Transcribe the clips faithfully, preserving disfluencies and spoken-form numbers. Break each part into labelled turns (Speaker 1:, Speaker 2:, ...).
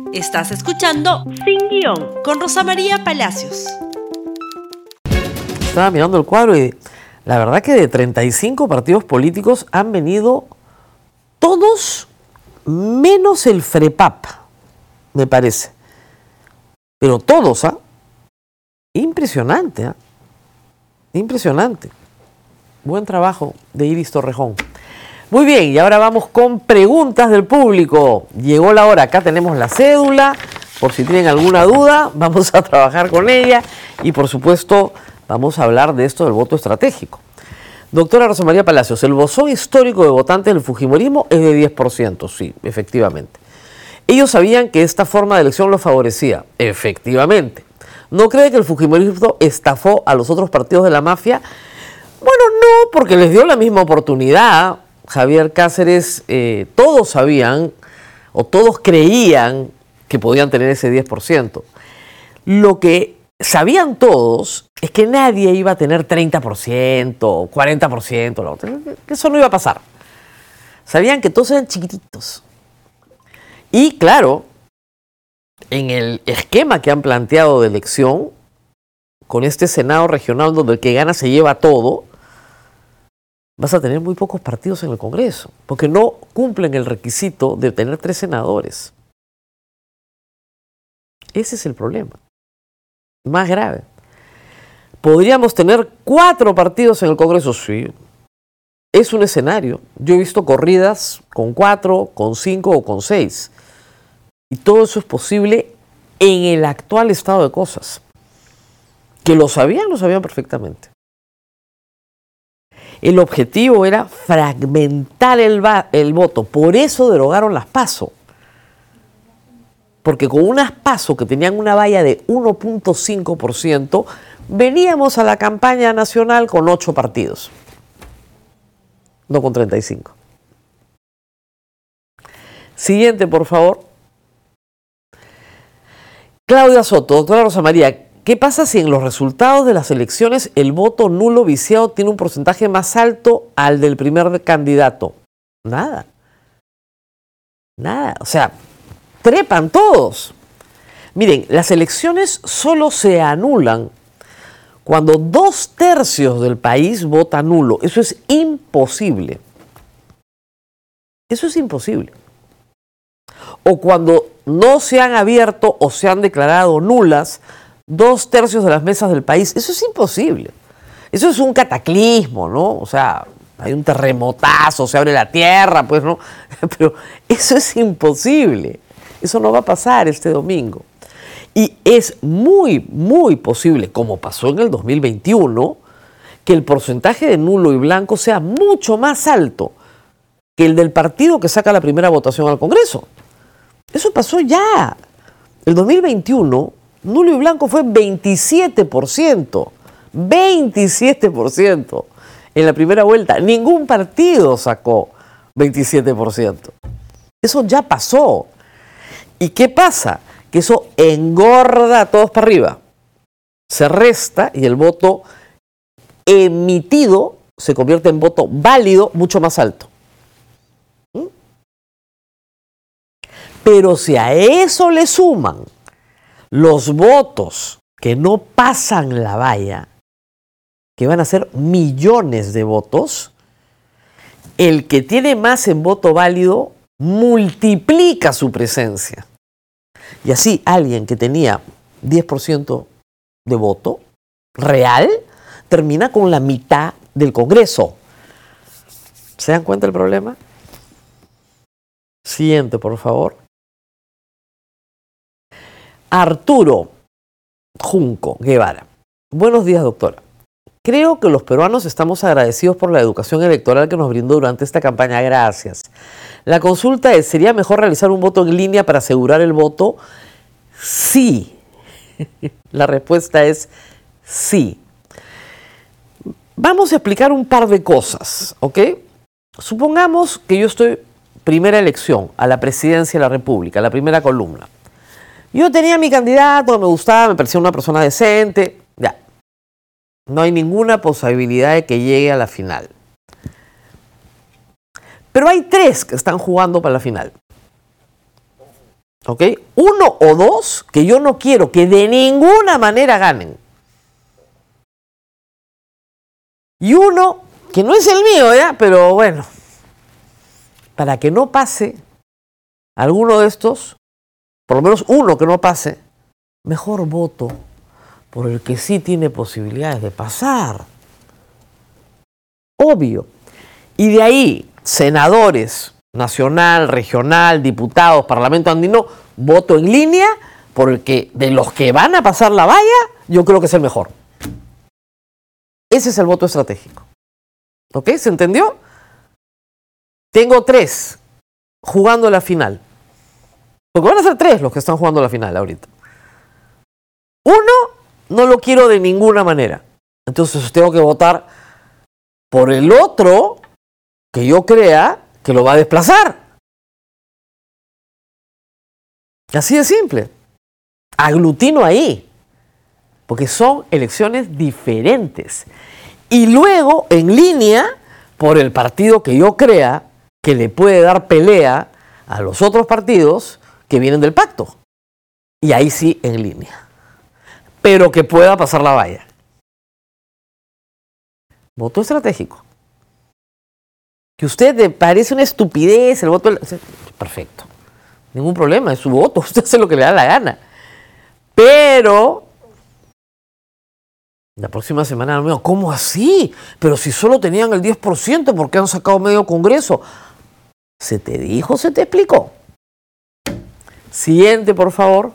Speaker 1: Estás escuchando Sin Guión con Rosa María Palacios.
Speaker 2: Estaba mirando el cuadro y la verdad que de treinta y cinco partidos políticos han venido todos menos el FREPAP, me parece. Pero todos, ¿ah? Impresionante, ¿ah? Impresionante. Buen trabajo de Iris Torrejón. Muy bien, y ahora vamos con preguntas del público. Llegó la hora, acá tenemos la cédula, por si tienen alguna duda, vamos a trabajar con ella y por supuesto vamos a hablar de esto del voto estratégico. Doctora Rosa María Palacios, el bosón histórico de votantes del fujimorismo es de diez por ciento, sí, efectivamente. Ellos sabían que esta forma de elección los favorecía, efectivamente. ¿No cree que el fujimorismo estafó a los otros partidos de la mafia? Bueno, no, porque les dio la misma oportunidad. Javier Cáceres, eh, todos sabían o todos creían que podían tener ese diez por ciento. Lo que sabían todos es que nadie iba a tener treinta por ciento, cuarenta por ciento, que eso no iba a pasar. Sabían que todos eran chiquititos. Y claro, en el esquema que han planteado de elección, con este Senado regional donde el que gana se lleva todo, vas a tener muy pocos partidos en el Congreso, porque no cumplen el requisito de tener tres senadores. Ese es el problema. Más grave. ¿Podríamos tener cuatro partidos en el Congreso? Sí. Es un escenario. Yo he visto corridas con cuatro, con cinco o con seis. Y todo eso es posible en el actual estado de cosas. Que lo sabían, lo sabían perfectamente. El objetivo era fragmentar el, el voto. Por eso derogaron las PASO. Porque con unas PASO que tenían una valla de uno punto cinco por ciento, veníamos a la campaña nacional con ocho partidos. No con treinta y cinco. Siguiente, por favor. Claudia Soto, doctora Rosa María, ¿qué pasa si en los resultados de las elecciones el voto nulo viciado tiene un porcentaje más alto al del primer candidato? Nada. Nada. O sea, trepan todos. Miren, las elecciones solo se anulan cuando dos tercios del país vota nulo. Eso es imposible. Eso es imposible. O cuando no se han abierto o se han declarado nulas dos tercios de las mesas del país. Eso es imposible. Eso es un cataclismo, ¿no? O sea, hay un terremotazo, se abre la tierra, pues, ¿no? Pero eso es imposible. Eso no va a pasar este domingo. Y es muy, muy posible, como pasó en el dos mil veintiuno, que el porcentaje de nulo y blanco sea mucho más alto que el del partido que saca la primera votación al Congreso. Eso pasó ya. El dos mil veintiuno, nulo y blanco fue veintisiete por ciento. veintisiete por ciento en la primera vuelta. Ningún partido sacó veintisiete por ciento. Eso ya pasó. ¿Y qué pasa? Que eso engorda a todos para arriba. Se resta y el voto emitido se convierte en voto válido mucho más alto. ¿Mm? Pero si a eso le suman los votos que no pasan la valla, que van a ser millones de votos, el que tiene más en voto válido multiplica su presencia. Y así alguien que tenía diez por ciento de voto real termina con la mitad del Congreso. ¿Se dan cuenta del problema? Siguiente, por favor. Arturo Junco Guevara. Buenos días, doctora. Creo que los peruanos estamos agradecidos por la educación electoral que nos brindó durante esta campaña. Gracias. La consulta es, ¿sería mejor realizar un voto en línea para asegurar el voto? Sí. La respuesta es sí. Vamos a explicar un par de cosas, ¿ok? Supongamos que yo estoy primera elección a la presidencia de la República, la primera columna. Yo tenía mi candidato, me gustaba, me parecía una persona decente, ya. No hay ninguna posibilidad de que llegue a la final. Pero hay tres que están jugando para la final. ¿Ok? Uno o dos que yo no quiero que de ninguna manera ganen. Y uno que no es el mío, ¿ya? Pero bueno, para que no pase alguno de estos, por lo menos uno que no pase, mejor voto por el que sí tiene posibilidades de pasar. Obvio. Y de ahí, senadores, nacional, regional, diputados, parlamento andino, voto en línea por el que de los que van a pasar la valla, yo creo que es el mejor. Ese es el voto estratégico. ¿Ok? ¿Se entendió? Tengo tres jugando la final. Porque van a ser tres los que están jugando la final ahorita. Uno, no lo quiero de ninguna manera. Entonces tengo que votar por el otro que yo crea que lo va a desplazar. Así de simple. Aglutino ahí. Porque son elecciones diferentes. Y luego, en línea, por el partido que yo crea que le puede dar pelea a los otros partidos que vienen del pacto. Y ahí sí, en línea. Pero que pueda pasar la valla. Voto estratégico. Que a usted le parece una estupidez el voto. Perfecto. Ningún problema, es su voto. Usted hace lo que le da la gana. Pero la próxima semana, ¿cómo así? Pero si solo tenían el diez por ciento, ¿por qué han sacado medio Congreso? ¿Se te dijo, se te explicó? Siguiente, por favor.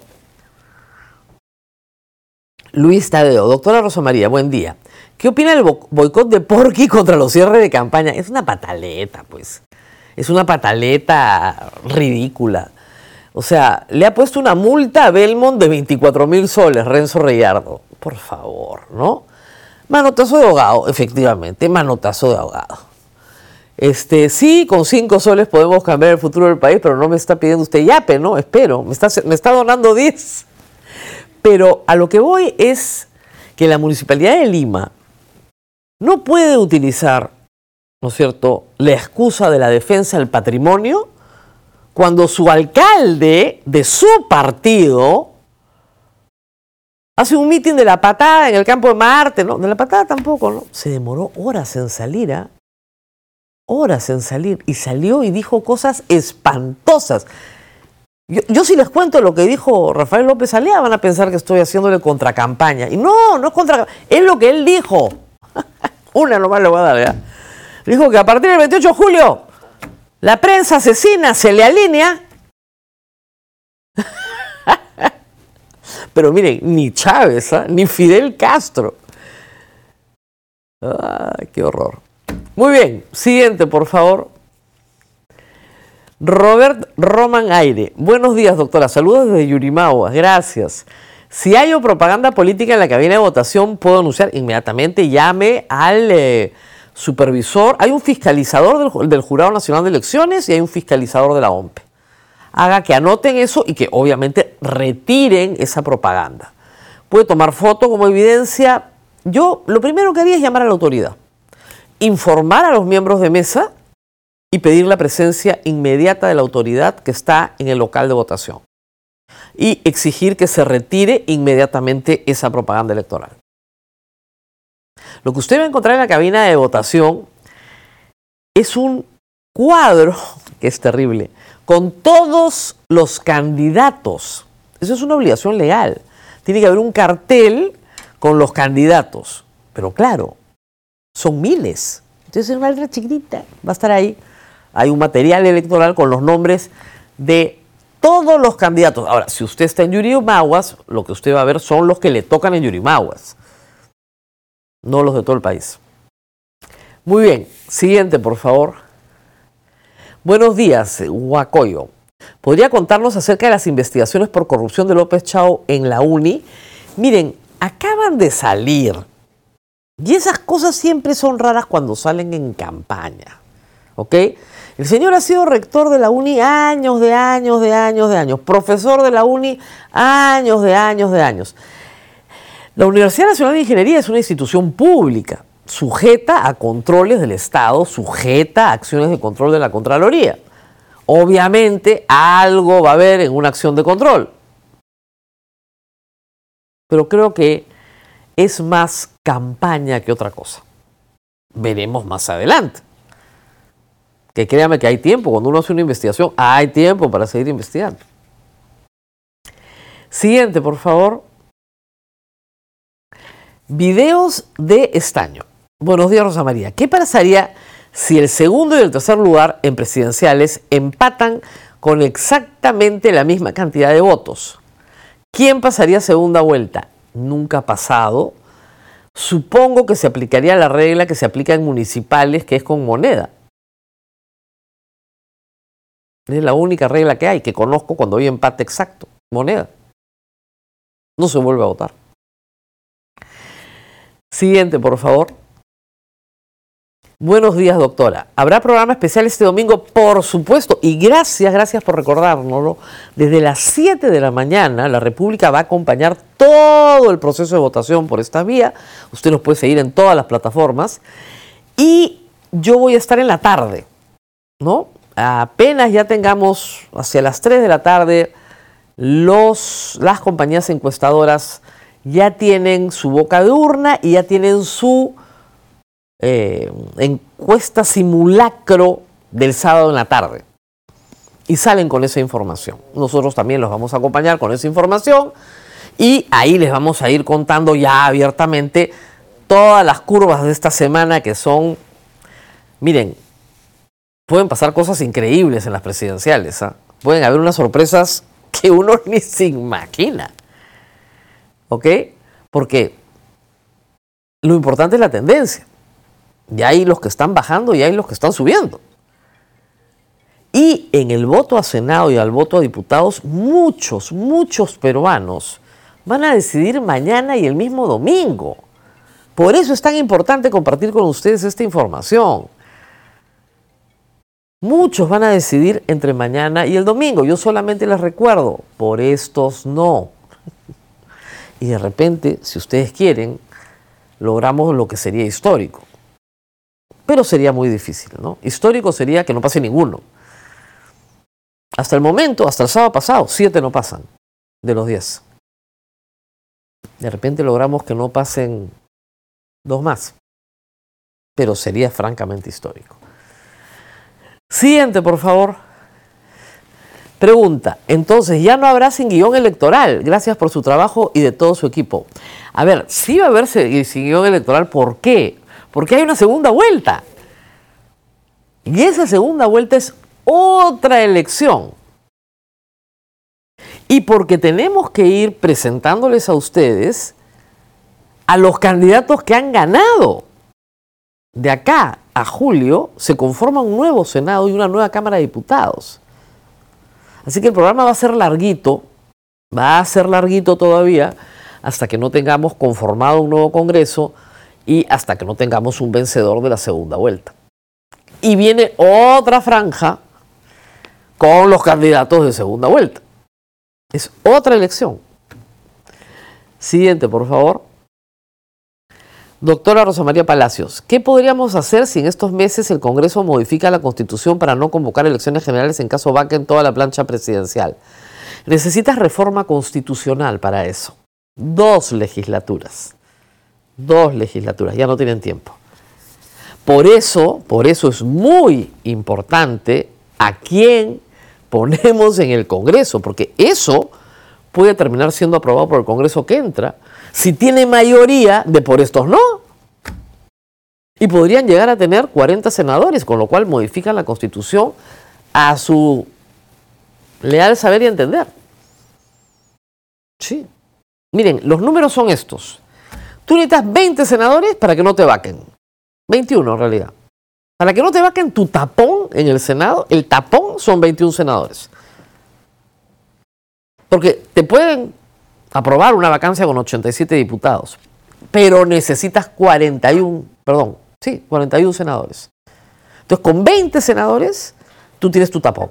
Speaker 2: Luis Tadeo. Doctora Rosa María, buen día. ¿Qué opina del boicot de Porky contra los cierres de campaña? Es una pataleta, pues. Es una pataleta ridícula. O sea, le ha puesto una multa a Belmont de veinticuatro mil soles, Renzo Reyardo. Por favor, ¿no? Manotazo de ahogado, efectivamente, manotazo de ahogado. Este, sí, con cinco soles podemos cambiar el futuro del país, pero no me está pidiendo usted yape, ¿no? Espero, me está, me está donando diez. Pero a lo que voy es que la Municipalidad de Lima no puede utilizar, ¿no es cierto?, la excusa de la defensa del patrimonio cuando su alcalde de su partido hace un mitin de la patada en el campo de Marte, ¿no? De la patada tampoco, ¿no? Se demoró horas en salir, ¿eh? Horas en salir. Y salió y dijo cosas espantosas. Yo, yo si les cuento lo que dijo Rafael López Alea, van a pensar que estoy haciéndole contracampaña. Y no, no es contracampaña. Es lo que él dijo. Una nomás le voy a dar, ¿ya? Dijo que a partir del veintiocho de julio la prensa asesina se le alinea. Pero miren, ni Chávez, ¿eh? Ni Fidel Castro. Ay, qué horror. Muy bien, siguiente, por favor. Robert Roman Aire. Buenos días, doctora. Saludos desde Yurimaguas. Gracias. Si hay propaganda política en la cabina de votación, puedo anunciar inmediatamente. Llame al eh, supervisor. Hay un fiscalizador del, del Jurado Nacional de Elecciones y hay un fiscalizador de la O M P E. Haga que anoten eso y que obviamente retiren esa propaganda. Puede tomar foto como evidencia. Yo lo primero que haría es llamar a la autoridad, informar a los miembros de mesa y pedir la presencia inmediata de la autoridad que está en el local de votación y exigir que se retire inmediatamente esa propaganda electoral. Lo que usted va a encontrar en la cabina de votación es un cuadro, que es terrible, con todos los candidatos. Eso es una obligación legal. Tiene que haber un cartel con los candidatos. Pero claro, son miles. Entonces es una letra chiquitita. Va a estar ahí. Hay un material electoral con los nombres de todos los candidatos. Ahora, si usted está en Yurimaguas, lo que usted va a ver son los que le tocan en Yurimaguas. No los de todo el país. Muy bien. Siguiente, por favor. Buenos días, Huacoyo. ¿Podría contarnos acerca de las investigaciones por corrupción de López Chao en la UNI? Miren, acaban de salir. Y esas cosas siempre son raras cuando salen en campaña. ¿Ok? El señor ha sido rector de la UNI años de años de años de años. Profesor de la UNI años de años de años. La Universidad Nacional de Ingeniería es una institución pública, sujeta a controles del Estado, sujeta a acciones de control de la Contraloría. Obviamente algo va a haber en una acción de control. Pero creo que es más campaña que otra cosa. Veremos más adelante. Que créame que hay tiempo. Cuando uno hace una investigación, hay tiempo para seguir investigando. Siguiente, por favor. Videos de estaño. Buenos días, Rosa María. ¿Qué pasaría si el segundo y el tercer lugar en presidenciales empatan con exactamente la misma cantidad de votos? ¿Quién pasaría segunda vuelta? Nunca ha pasado. Supongo que se aplicaría la regla que se aplica en municipales, que es con moneda. Es la única regla que hay, que conozco cuando hay empate exacto. Moneda. No se vuelve a votar. Siguiente, por favor. Buenos días, doctora. ¿Habrá programa especial este domingo? Por supuesto. Y gracias, gracias por recordárnoslo. Desde las siete de la mañana, la República va a acompañar todo el proceso de votación por esta vía. Usted nos puede seguir en todas las plataformas. Y yo voy a estar en la tarde, ¿no? Apenas ya tengamos hacia las tres de la tarde, los, las compañías encuestadoras ya tienen su boca de urna y ya tienen su eh, encuesta simulacro del sábado en la tarde. Y salen con esa información. Nosotros también los vamos a acompañar con esa información y ahí les vamos a ir contando ya abiertamente todas las curvas de esta semana que son, miren, pueden pasar cosas increíbles en las presidenciales, ¿eh? Pueden haber unas sorpresas que uno ni se imagina. ¿Ok? Porque lo importante es la tendencia. Ya hay los que están bajando y hay los que están subiendo. Y en el voto a Senado y al voto a diputados, muchos, muchos peruanos van a decidir mañana y el mismo domingo. Por eso es tan importante compartir con ustedes esta información. Muchos van a decidir entre mañana y el domingo. Yo solamente les recuerdo, por estos no. Y de repente, si ustedes quieren, logramos lo que sería histórico. Pero sería muy difícil, ¿no? Histórico sería que no pase ninguno. Hasta el momento, hasta el sábado pasado, siete no pasan de los diez. De repente logramos que no pasen dos más. Pero sería francamente histórico. Siguiente, por favor. Pregunta, entonces, ¿ya no habrá sin guión electoral? Gracias por su trabajo y de todo su equipo. A ver, sí va a haber sin guión electoral. ¿Por qué? Porque hay una segunda vuelta. Y esa segunda vuelta es otra elección. Y porque tenemos que ir presentándoles a ustedes a los candidatos que han ganado. De acá a julio se conforma un nuevo Senado y una nueva Cámara de Diputados. Así que el programa va a ser larguito, va a ser larguito todavía, hasta que no tengamos conformado un nuevo Congreso y hasta que no tengamos un vencedor de la segunda vuelta. Y viene otra franja con los candidatos de segunda vuelta. Es otra elección. Siguiente, por favor. Doctora Rosa María Palacios, ¿qué podríamos hacer si en estos meses el Congreso modifica la Constitución para no convocar elecciones generales en caso vaque en toda la plancha presidencial? Necesitas reforma constitucional para eso. Dos legislaturas. Dos legislaturas, ya no tienen tiempo. Por eso, por eso es muy importante a quién ponemos en el Congreso, porque eso puede terminar siendo aprobado por el Congreso que entra, si tiene mayoría de por estos no. Y podrían llegar a tener cuarenta senadores, con lo cual modifican la Constitución a su leal saber y entender. Sí. Miren, los números son estos. Tú necesitas veinte senadores para que no te vaquen. veintiuno en realidad. Para que no te vaquen tu tapón en el Senado, el tapón son veintiún senadores. Porque te pueden aprobar una vacancia con ochenta y siete diputados, pero necesitas cuarenta y uno, perdón, sí, cuarenta y uno senadores. Entonces, con veinte senadores, tú tienes tu tapón.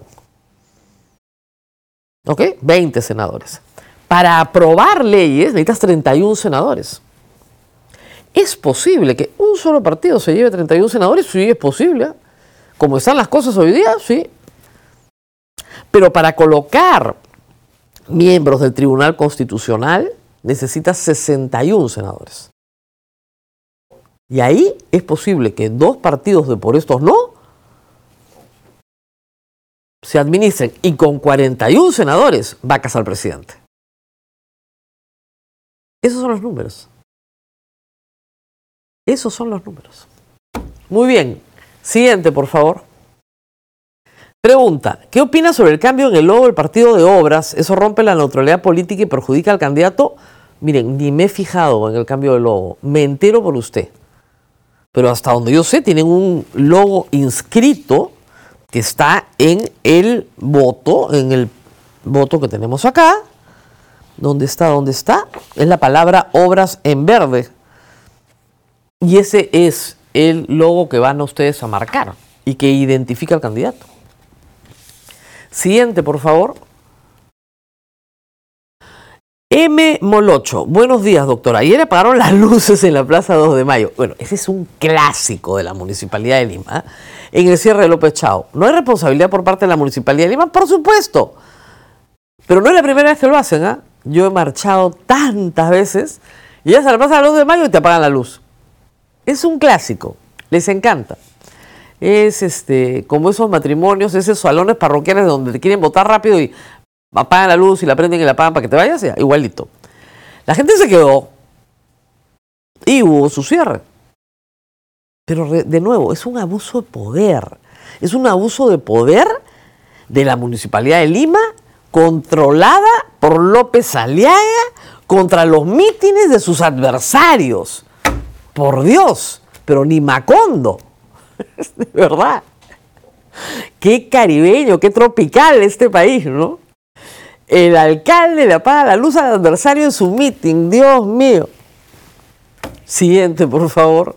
Speaker 2: ¿Ok? veinte senadores. Para aprobar leyes, necesitas treinta y uno senadores. ¿Es posible que un solo partido se lleve treinta y uno senadores? Sí, es posible. ¿Eh? Como están las cosas hoy día, sí. Pero para colocar miembros del Tribunal Constitucional necesitas sesenta y uno senadores. Y ahí es posible que dos partidos de por estos no se administren, y con cuarenta y uno senadores va a casar al presidente. Esos son los números. Esos son los números. Muy bien. Siguiente, por favor. Pregunta, ¿qué opina sobre el cambio en el logo del partido de Obras? ¿Eso rompe la neutralidad política y perjudica al candidato? Miren, ni me he fijado en el cambio de logo. Me entero por usted. Pero hasta donde yo sé, tienen un logo inscrito que está en el voto, en el voto que tenemos acá. ¿Dónde está? ¿Dónde está? Es la palabra Obras en verde. Y ese es el logo que van a ustedes a marcar y que identifica al candidato. Siguiente, por favor. M. Molocho. Buenos días, doctora. Ayer apagaron las luces en la Plaza dos de Mayo. Bueno, ese es un clásico de la Municipalidad de Lima, ¿eh? En el cierre de López Chao. ¿No hay responsabilidad por parte de la Municipalidad de Lima? Por supuesto. Pero no es la primera vez que lo hacen, ¿eh? Yo he marchado tantas veces y ya se la Plaza dos de Mayo y te apagan la luz. Es un clásico. Les encanta. Es este, como esos matrimonios, esos salones parroquiales donde te quieren votar rápido y apagan la luz y la prenden y la apagan para que te vayas, ya, igualito. La gente se quedó y hubo su cierre. Pero de nuevo, es un abuso de poder. Es un abuso de poder de la Municipalidad de Lima, controlada por López Aliaga, contra los mítines de sus adversarios. Por Dios, pero ni Macondo. De verdad. Qué caribeño, qué tropical este país, ¿no? El alcalde le apaga la luz al adversario en su meeting. Dios mío. Siguiente, por favor.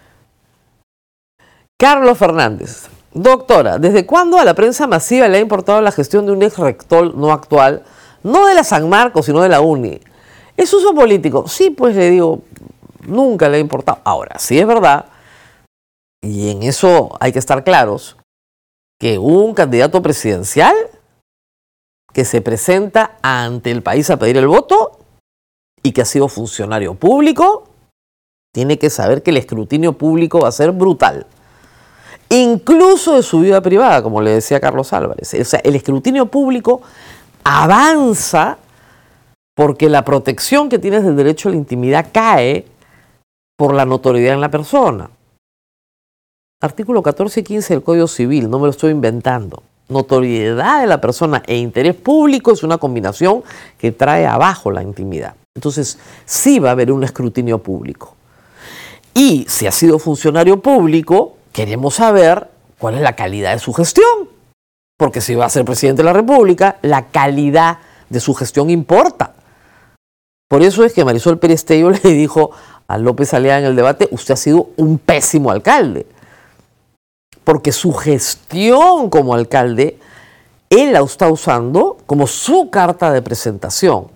Speaker 2: Carlos Fernández. Doctora, ¿desde cuándo a la prensa masiva le ha importado la gestión de un ex rector no actual? No de la San Marcos, sino de la UNI. ¿Es uso político? Sí, pues le digo, nunca le ha importado. Ahora, sí es verdad, y en eso hay que estar claros, que un candidato presidencial que se presenta ante el país a pedir el voto y que ha sido funcionario público, tiene que saber que el escrutinio público va a ser brutal. Incluso de su vida privada, como le decía Carlos Álvarez. O sea, el escrutinio público avanza porque la protección que tienes del derecho a la intimidad cae por la notoriedad en la persona. Artículo catorce y quince del Código Civil, no me lo estoy inventando. Notoriedad de la persona e interés público es una combinación que trae abajo la intimidad. Entonces, sí va a haber un escrutinio público. Y si ha sido funcionario público, queremos saber cuál es la calidad de su gestión. Porque si va a ser presidente de la República, la calidad de su gestión importa. Por eso es que Marisol Pérez Tello le dijo a López Aliaga en el debate, usted ha sido un pésimo alcalde. Porque su gestión como alcalde, él la está usando como su carta de presentación.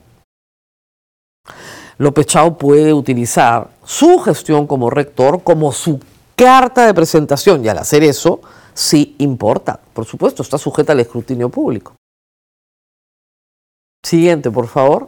Speaker 2: López Chao puede utilizar su gestión como rector como su carta de presentación, y al hacer eso, sí importa. Por supuesto, está sujeta al escrutinio público. Siguiente, por favor.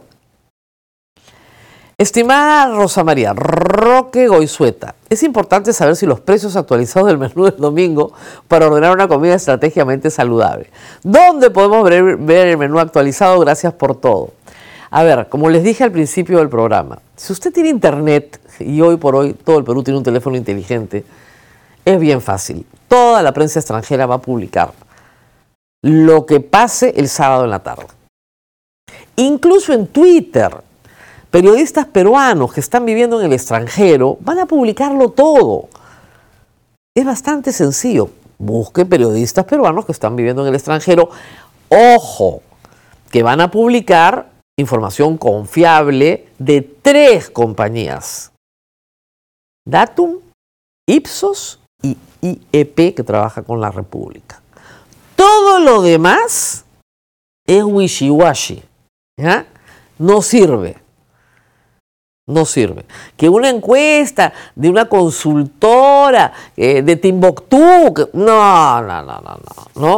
Speaker 2: Estimada Rosa María Roque Goizueta, es importante saber si los precios actualizados del menú del domingo para ordenar una comida estratégicamente saludable. ¿Dónde podemos ver, ver el menú actualizado? Gracias por todo. A ver, como les dije al principio del programa, si usted tiene internet, y hoy por hoy todo el Perú tiene un teléfono inteligente, es bien fácil. Toda la prensa extranjera va a publicar lo que pase el sábado en la tarde. Incluso en Twitter, periodistas peruanos que están viviendo en el extranjero van a publicarlo todo. Es bastante sencillo. Busque periodistas peruanos que están viviendo en el extranjero. Ojo, que van a publicar información confiable de tres compañías. Datum, Ipsos y I E P, que trabaja con la República. Todo lo demás es wishy-washy. ¿Ya? No sirve. No sirve. Que una encuesta de una consultora eh, de Timbuktu, que, no, no, no, no, no, no.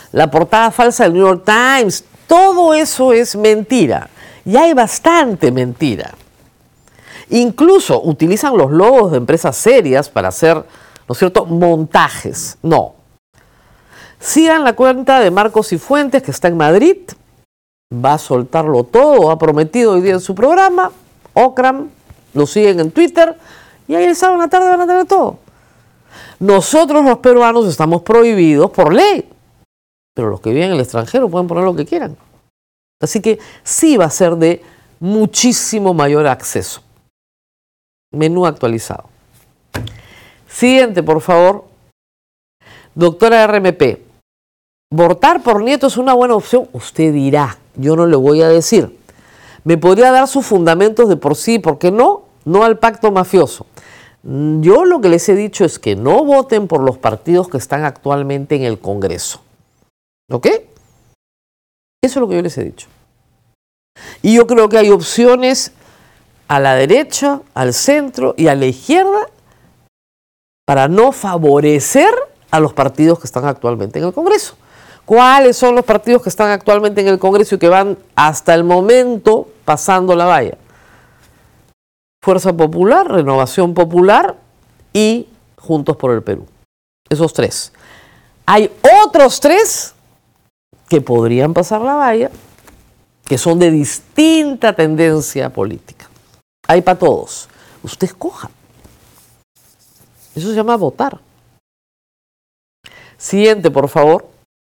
Speaker 2: la portada falsa del New York Times, todo eso es mentira. Y hay bastante mentira. Incluso utilizan los logos de empresas serias para hacer, ¿no es cierto?, montajes. No. Sigan la cuenta de Marcos y Fuentes, que está en Madrid. Va a soltarlo todo, ha prometido hoy día en su programa. Okram, lo siguen en Twitter. Y ahí el sábado en la tarde van a tener todo. Nosotros los peruanos estamos prohibidos por ley. Pero los que viven en el extranjero pueden poner lo que quieran. Así que sí va a ser de muchísimo mayor acceso. Menú actualizado. Siguiente, por favor. Doctora R M P. ¿Votar por Nieto es una buena opción? Usted dirá, yo no le voy a decir. ¿Me podría dar sus fundamentos de por sí? ¿Por qué no? No al pacto mafioso. Yo lo que les he dicho es que no voten por los partidos que están actualmente en el Congreso. ¿Ok? Eso es lo que yo les he dicho. Y yo creo que hay opciones a la derecha, al centro y a la izquierda para no favorecer a los partidos que están actualmente en el Congreso. ¿Cuáles son los partidos que están actualmente en el Congreso y que van hasta el momento pasando la valla? Fuerza Popular, Renovación Popular y Juntos por el Perú. Esos tres. Hay otros tres que podrían pasar la valla, que son de distinta tendencia política. Hay para todos. Usted escoja. Eso se llama votar. Siguiente, por favor.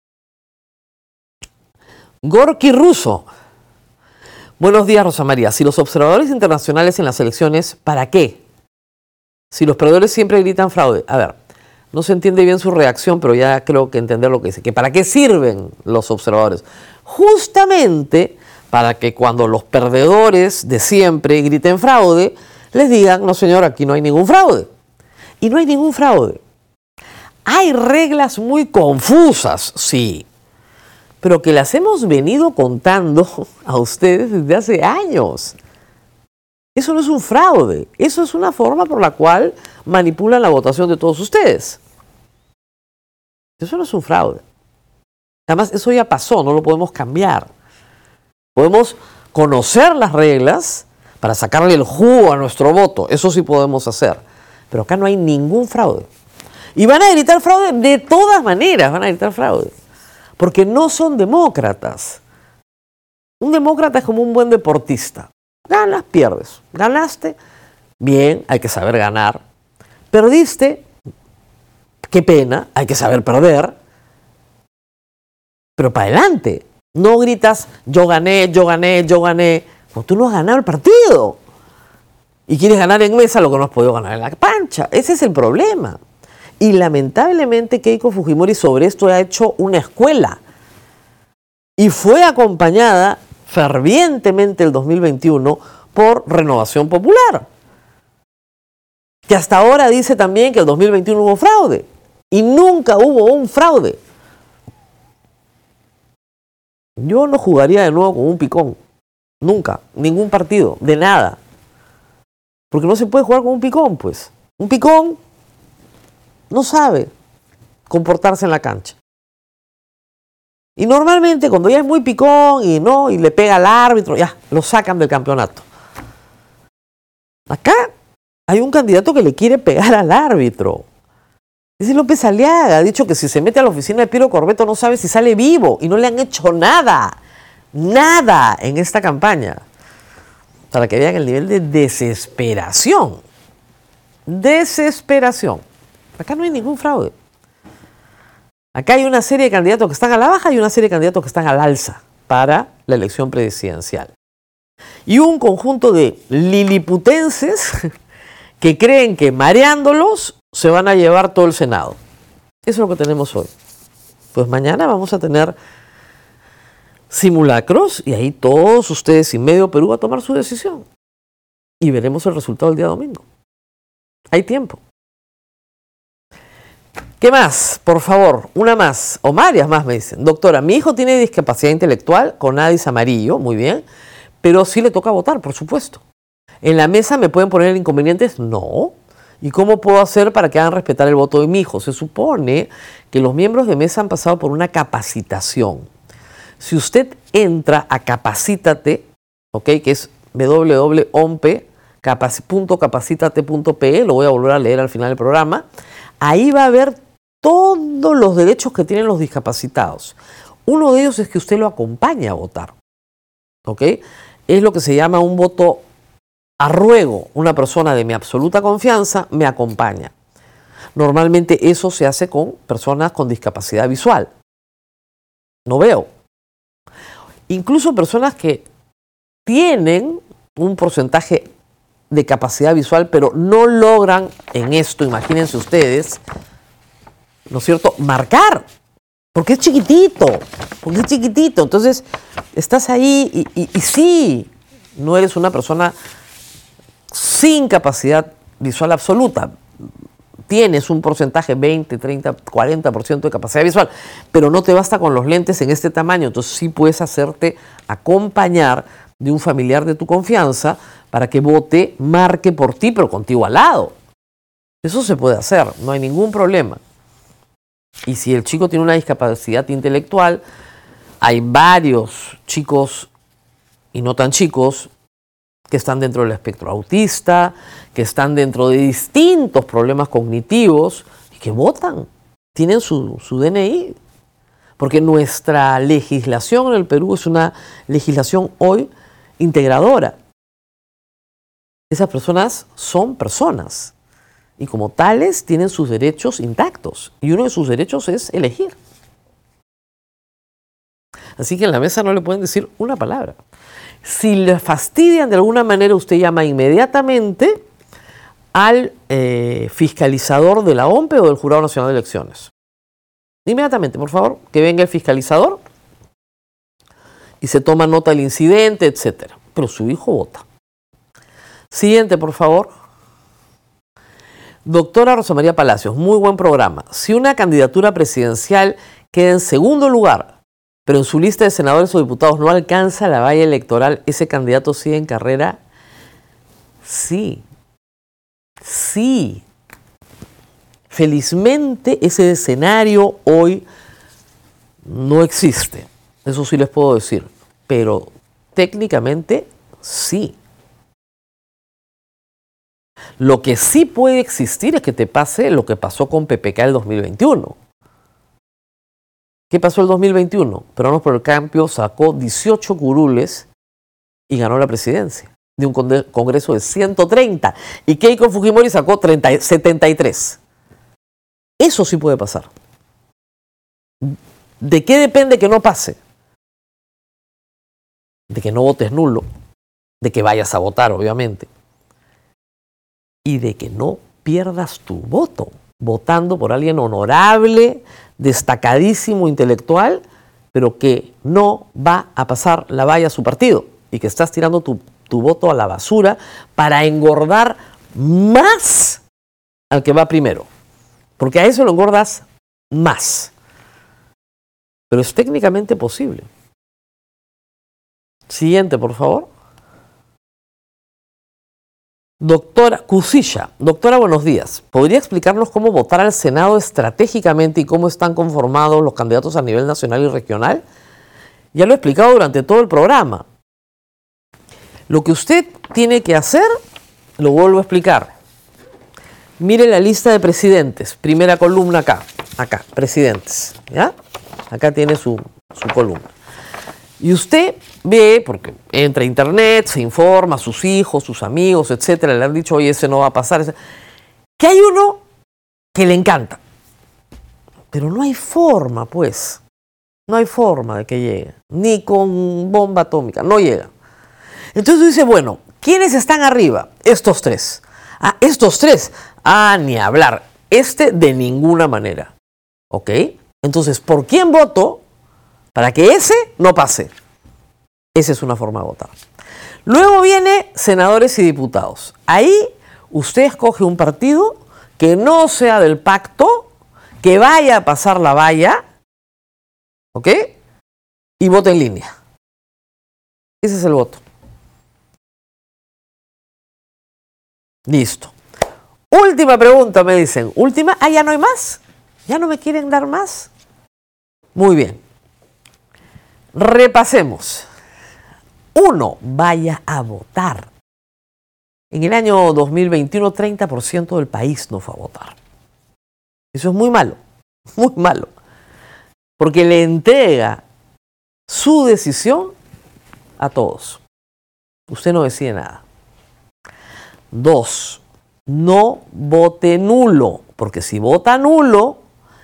Speaker 2: Gorky Russo. Buenos días, Rosa María. Si los observadores internacionales en las elecciones, ¿para qué? Si los perdedores siempre gritan fraude. A ver, no se entiende bien su reacción, pero ya creo que entender lo que dice. ¿Que ¿Para qué sirven los observadores? Justamente para que cuando los perdedores de siempre griten fraude, les digan, no señor, aquí no hay ningún fraude. Y no hay ningún fraude. Hay reglas muy confusas, sí, pero que las hemos venido contando a ustedes desde hace años. Eso no es un fraude, eso es una forma por la cual manipulan la votación de todos ustedes. Eso no es un fraude. Además, eso ya pasó, no lo podemos cambiar. Podemos conocer las reglas para sacarle el jugo a nuestro voto, eso sí podemos hacer. Pero acá no hay ningún fraude. Y van a gritar fraude de todas maneras, van a gritar fraude. Porque no son demócratas. Un demócrata es como un buen deportista. Ganas, pierdes. Ganaste, bien, hay que saber ganar. Perdiste, qué pena, hay que saber perder. Pero para adelante. No gritas, yo gané, yo gané, yo gané. Pues tú no has ganado el partido. Y quieres ganar en mesa lo que no has podido ganar en la cancha. Ese es el problema. Y lamentablemente Keiko Fujimori sobre esto ha hecho una escuela. Y fue acompañada fervientemente el dos mil veintiuno por Renovación Popular. Que hasta ahora dice también que el dos mil veintiuno hubo fraude. Y nunca hubo un fraude. Yo no jugaría de nuevo con un picón. Nunca. Ningún partido. De nada. Porque no se puede jugar con un picón, pues. Un picón no sabe comportarse en la cancha. Y normalmente cuando ya es muy picón y no, y le pega al árbitro, ya, lo sacan del campeonato. Acá hay un candidato que le quiere pegar al árbitro. Dice López Aliaga, ha dicho que si se mete a la oficina de Piero Corbeto no sabe si sale vivo. Y no le han hecho nada, nada en esta campaña. Para que vean el nivel de desesperación. Desesperación. Acá no hay ningún fraude. Acá hay una serie de candidatos que están a la baja y una serie de candidatos que están al alza para la elección presidencial. Y un conjunto de liliputenses que creen que mareándolos se van a llevar todo el Senado. Eso es lo que tenemos hoy. Pues mañana vamos a tener simulacros y ahí todos ustedes y medio Perú va a tomar su decisión. Y veremos el resultado el día domingo. Hay tiempo. ¿Qué más? Por favor, una más, o varias más me dicen. Doctora, mi hijo tiene discapacidad intelectual con A D I S amarillo, muy bien, pero sí le toca votar, por supuesto. ¿En la mesa me pueden poner inconvenientes? No. ¿Y cómo puedo hacer para que hagan respetar el voto de mi hijo? Se supone que los miembros de mesa han pasado por una capacitación. Si usted entra a Capacítate, ¿okay? Que es w w w punto capacitate punto p e, lo voy a volver a leer al final del programa, ahí va a ver todos los derechos que tienen los discapacitados. Uno de ellos es que usted lo acompañe a votar. ¿Okay? Es lo que se llama un voto a ruego. Una persona de mi absoluta confianza me acompaña. Normalmente eso se hace con personas con discapacidad visual. No veo. Incluso personas que tienen un porcentaje de capacidad visual, pero no logran en esto, imagínense ustedes, ¿no es cierto?, marcar. Porque es chiquitito, porque es chiquitito. Entonces, estás ahí y, y, y sí, no eres una persona sin capacidad visual absoluta. Tienes un porcentaje veinte, treinta, cuarenta por ciento de capacidad visual, pero no te basta con los lentes en este tamaño. Entonces, sí puedes hacerte acompañar de un familiar de tu confianza para que vote, marque por ti, pero contigo al lado. Eso se puede hacer, no hay ningún problema. Y si el chico tiene una discapacidad intelectual, hay varios chicos y no tan chicos que están dentro del espectro autista, que están dentro de distintos problemas cognitivos y que votan, tienen su, su D N I. Porque nuestra legislación en el Perú es una legislación hoy integradora. Esas personas son personas y como tales tienen sus derechos intactos y uno de sus derechos es elegir. Así que en la mesa no le pueden decir una palabra. Si le fastidian de alguna manera, usted llama inmediatamente al eh, fiscalizador de la O M P E o del Jurado Nacional de Elecciones. Inmediatamente, por favor, que venga el fiscalizador y se toma nota del incidente, etcétera. Pero su hijo vota. Siguiente, por favor. Doctora Rosa María Palacios, muy buen programa. Si una candidatura presidencial queda en segundo lugar, pero en su lista de senadores o diputados no alcanza la valla electoral, ¿ese candidato sigue en carrera? Sí. Sí. Felizmente ese escenario hoy no existe. Eso sí les puedo decir. Pero técnicamente sí. Lo que sí puede existir es que te pase lo que pasó con P P K el dos mil veintiuno. ¿Qué pasó el dos mil veintiuno? Peruanos por el Cambio sacó dieciocho curules y ganó la presidencia de un congreso de ciento treinta. Y Keiko Fujimori sacó setenta y tres. Eso sí puede pasar. ¿De qué depende que no pase? De que no votes nulo, de que vayas a votar, obviamente, y de que no pierdas tu voto, votando por alguien honorable, destacadísimo, intelectual, pero que no va a pasar la valla a su partido y que estás tirando tu, tu voto a la basura para engordar más al que va primero. Porque a eso lo engordas más. Pero es técnicamente posible. Siguiente, por favor. Doctora Cusilla, doctora, buenos días. ¿Podría explicarnos cómo votar al Senado estratégicamente y cómo están conformados los candidatos a nivel nacional y regional? Ya lo he explicado durante todo el programa. Lo que usted tiene que hacer, lo vuelvo a explicar. Mire la lista de presidentes, primera columna acá, acá, presidentes, ¿ya? Acá tiene su, su columna. Y usted ve, porque entra a internet, se informa a sus hijos, sus amigos, etcétera, le han dicho, oye, ese no va a pasar, ese... que hay uno que le encanta. Pero no hay forma, pues. No hay forma de que llegue. Ni con bomba atómica, no llega. Entonces dice, bueno, ¿quiénes están arriba? Estos tres. Ah, estos tres. Ah, ni hablar. Este de ninguna manera. ¿Ok? Entonces, ¿por quién voto? Para que ese no pase. Esa es una forma de votar. Luego viene senadores y diputados. Ahí usted escoge un partido que no sea del pacto, que vaya a pasar la valla, ¿ok? Y vota en línea. Ese es el voto. Listo. Última pregunta, me dicen. Última, ah, ya no hay más. ¿Ya no me quieren dar más? Muy bien. Repasemos. Uno, vaya a votar. En el año dos mil veintiuno, treinta por ciento del país no fue a votar. Eso es muy malo, muy malo. Porque le entrega su decisión a todos. Usted no decide nada. Dos, no vote nulo, porque si vota nulo,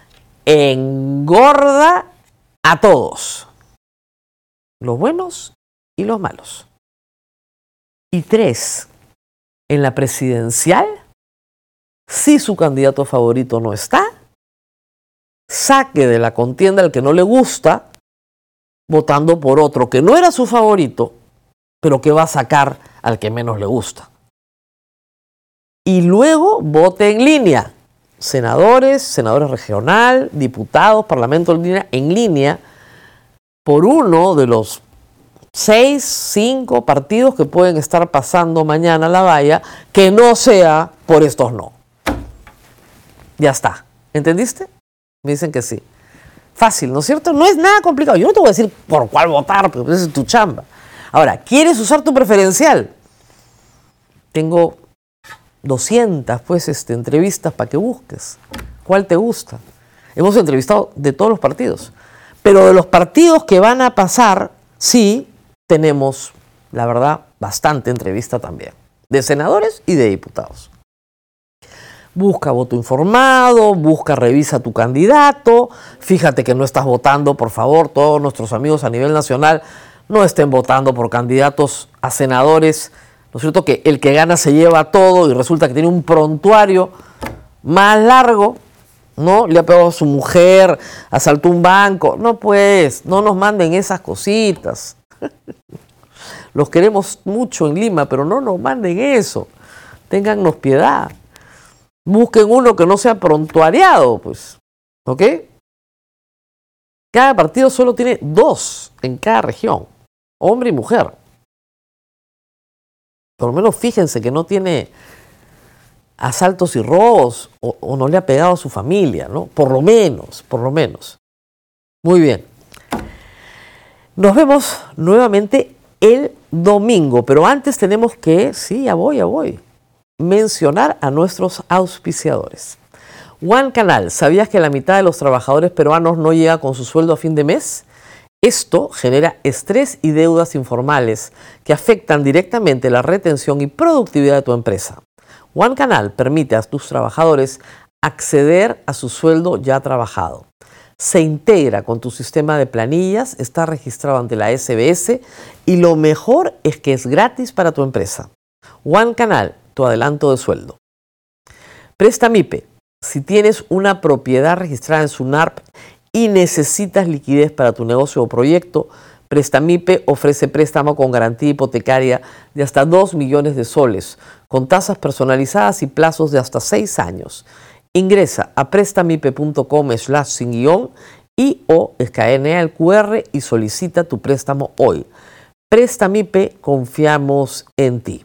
Speaker 2: engorda a todos, los buenos y los malos. Y tres, en la presidencial, si su candidato favorito no está, saque de la contienda al que no le gusta, votando por otro que no era su favorito, pero que va a sacar al que menos le gusta. Y luego vote en línea. Senadores, senadores regional, diputados, parlamento en línea, en línea, por uno de los seis, cinco partidos que pueden estar pasando mañana a la valla, que no sea por estos no. Ya está. ¿Entendiste? Me dicen que sí. Fácil, ¿no es cierto? No es nada complicado. Yo no te voy a decir por cuál votar, porque esa es tu chamba. Ahora, ¿quieres usar tu preferencial? Tengo doscientas pues, este, entrevistas para que busques. ¿Cuál te gusta? Hemos entrevistado de todos los partidos. Pero de los partidos que van a pasar, sí, tenemos, la verdad, bastante entrevista también. De senadores y de diputados. Busca voto informado, busca, revisa tu candidato. Fíjate que no estás votando, por favor, todos nuestros amigos a nivel nacional no estén votando por candidatos a senadores, ¿no es cierto? Que el que gana se lleva todo y resulta que tiene un prontuario más largo, ¿no? Le ha pegado a su mujer, asaltó un banco. No, pues, no nos manden esas cositas. Los queremos mucho en Lima, pero no nos manden eso. Téngannos piedad. Busquen uno que no sea prontuariado, pues. ¿Ok? Cada partido solo tiene dos en cada región, hombre y mujer. Por lo menos fíjense que no tiene asaltos y robos o, o no le ha pegado a su familia, ¿no? Por lo menos, por lo menos. Muy bien. Nos vemos nuevamente el domingo, pero antes tenemos que, sí, ya voy, ya voy, mencionar a nuestros auspiciadores. One Canal, ¿sabías que la mitad de los trabajadores peruanos no llega con su sueldo a fin de mes? Esto genera estrés y deudas informales que afectan directamente la retención y productividad de tu empresa. One Canal permite a tus trabajadores acceder a su sueldo ya trabajado. Se integra con tu sistema de planillas, está registrado ante la S B S y lo mejor es que es gratis para tu empresa. One Canal, tu adelanto de sueldo. Prestamipe. Si tienes una propiedad registrada en SUNARP y necesitas liquidez para tu negocio o proyecto, Prestamipe ofrece préstamo con garantía hipotecaria de hasta dos millones de soles, con tasas personalizadas y plazos de hasta seis años. Ingresa a prestamipe.com slash sin guión y o escanea el Q R y solicita tu préstamo hoy. Prestamipe, confiamos en ti.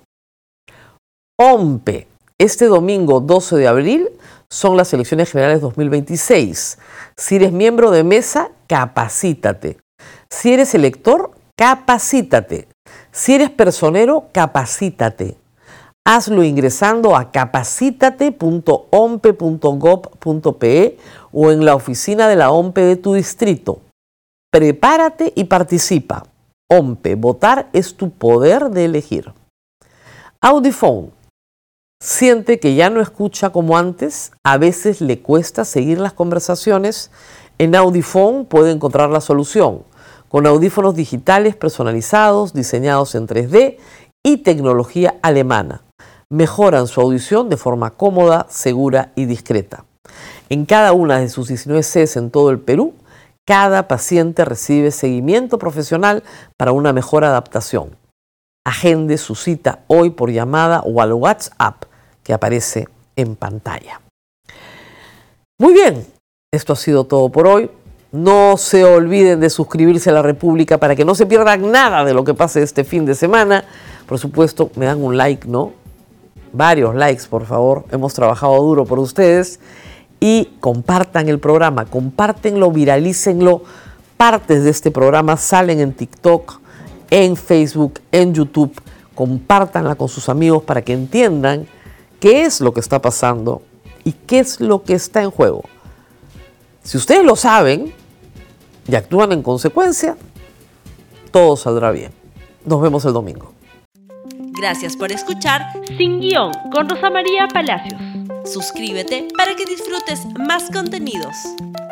Speaker 2: OMPE. Este domingo doce de abril son las elecciones generales dos mil veintiséis. Si eres miembro de mesa, capacítate. Si eres elector, capacítate. Si eres personero, capacítate. Hazlo ingresando a capacitate punto ompe punto gob punto pe o en la oficina de la OMPE de tu distrito. Prepárate y participa. OMPE, votar es tu poder de elegir. Audiphone. Siente que ya no escucha como antes, a veces le cuesta seguir las conversaciones. En Audiphone puede encontrar la solución, con audífonos digitales personalizados, diseñados en tres D y tecnología alemana. Mejoran su audición de forma cómoda, segura y discreta. En cada una de sus diecinueve sedes en todo el Perú, cada paciente recibe seguimiento profesional para una mejor adaptación. Agende su cita hoy por llamada o al WhatsApp que aparece en pantalla. Muy bien, esto ha sido todo por hoy. No se olviden de suscribirse a La República para que no se pierdan nada de lo que pase este fin de semana. Por supuesto, me dan un like, ¿no? varios likes, por favor. Hemos trabajado duro por ustedes. Y compartan el programa, compártenlo, viralícenlo. Partes de este programa salen en TikTok, en Facebook, en YouTube. Compártanla con sus amigos para que entiendan qué es lo que está pasando y qué es lo que está en juego. Si ustedes lo saben y actúan en consecuencia, todo saldrá bien. Nos vemos el domingo.
Speaker 1: Gracias por escuchar Sin Guión con Rosa María Palacios. Suscríbete para que disfrutes más contenidos.